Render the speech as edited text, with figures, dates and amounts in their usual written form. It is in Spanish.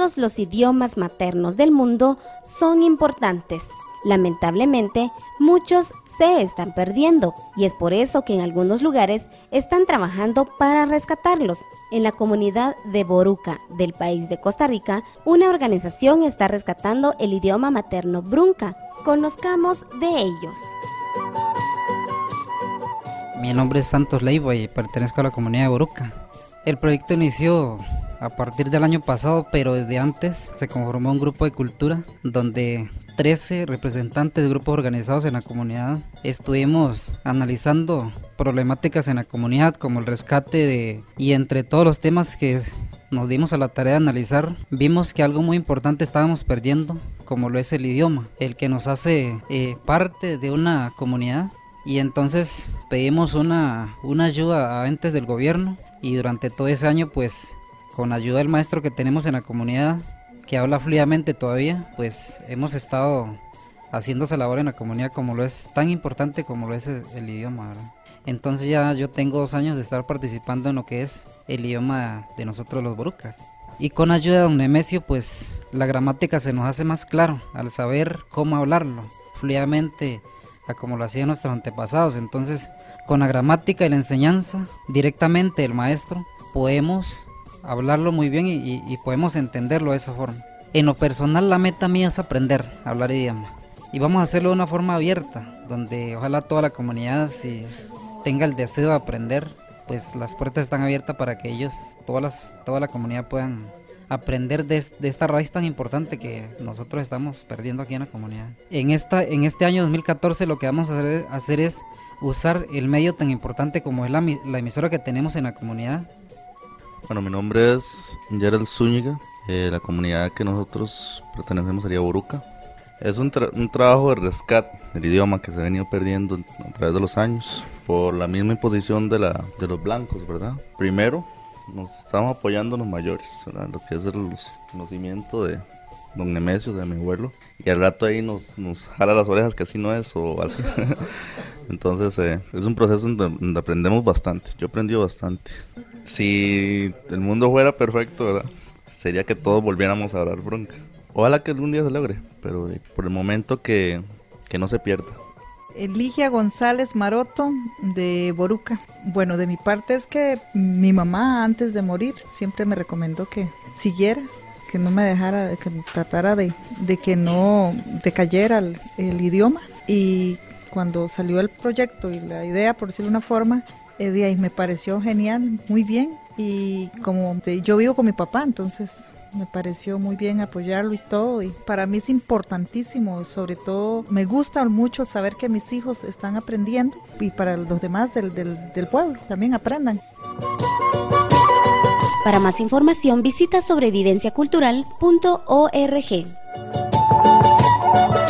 todos los idiomas maternos del mundo son importantes. Lamentablemente, muchos se están perdiendo y es por eso que en algunos lugares están trabajando para rescatarlos. En la comunidad de Boruca del país de Costa Rica, una organización está rescatando el idioma materno brunca. Conozcamos de ellos. Mi nombre es Santos Leiva y pertenezco a la comunidad de Boruca. El proyecto inició a partir del año pasado, pero desde antes se conformó un grupo de cultura donde 13 representantes de grupos organizados en la comunidad estuvimos analizando problemáticas en la comunidad como el rescate y entre todos los temas que nos dimos a la tarea de analizar, vimos que algo muy importante estábamos perdiendo, como lo es el idioma, el que nos hace parte de una comunidad. Y entonces pedimos una ayuda a entes del gobierno y durante todo ese año, pues con ayuda del maestro que tenemos en la comunidad, que habla fluidamente todavía, pues hemos estado haciendo esa labor en la comunidad como lo es tan importante como lo es el idioma, ¿verdad? Entonces ya yo tengo 2 años de estar participando en lo que es el idioma de nosotros los borucas. Y con ayuda de don Nemesio, pues la gramática se nos hace más claro al saber cómo hablarlo fluidamente a como lo hacían nuestros antepasados. Entonces, con la gramática y la enseñanza directamente del maestro, podemos hablarlo muy bien y podemos entenderlo de esa forma. En lo personal, la meta mía es aprender a hablar idioma. Y vamos a hacerlo de una forma abierta, donde ojalá toda la comunidad, si tenga el deseo de aprender, pues las puertas están abiertas para que ellos, toda la comunidad puedan aprender de esta raíz tan importante que nosotros estamos perdiendo aquí en la comunidad. En este año 2014 lo que vamos a hacer es usar el medio tan importante como es la emisora que tenemos en la comunidad. Bueno, mi nombre es Gerald Zúñiga, la comunidad que nosotros pertenecemos sería Boruca. Es un trabajo de rescate del idioma que se ha venido perdiendo a través de los años por la misma imposición de los blancos, ¿verdad? Primero, nos estamos apoyando los mayores, ¿verdad? Lo que es el conocimiento de don Nemesio, de mi abuelo, y al rato ahí nos jala las orejas que así no es o así. Entonces es un proceso donde aprendemos bastante. Yo aprendí bastante. Si el mundo fuera perfecto, ¿verdad?, sería que todos volviéramos a hablar brunca. Ojalá que algún día se logre, pero por el momento que no se pierda. Ligia González Maroto, de Boruca. Bueno, de mi parte es que mi mamá antes de morir siempre me recomendó que siguiera, que no me dejara, que tratara de que no decayera el idioma. Y cuando salió el proyecto y la idea, por decirlo de una forma, de ahí me pareció genial, muy bien. Y como yo vivo con mi papá, entonces me pareció muy bien apoyarlo y todo, y para mí es importantísimo, sobre todo me gusta mucho saber que mis hijos están aprendiendo y para los demás del pueblo también aprendan. Para más información visita sobrevivenciacultural.org.